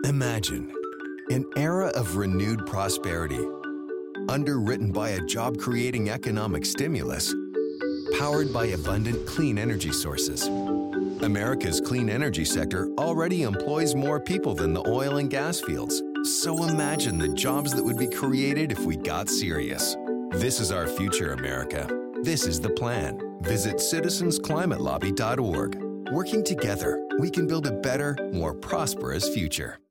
Imagine an era of renewed prosperity, underwritten by a job-creating economic stimulus, powered by abundant clean energy sources. America's clean energy sector already employs more people than the oil and gas fields. So imagine the jobs that would be created if we got serious. This is our future, America. This is the plan. Visit citizensclimatelobby.org. Working together, we can build a better, more prosperous future.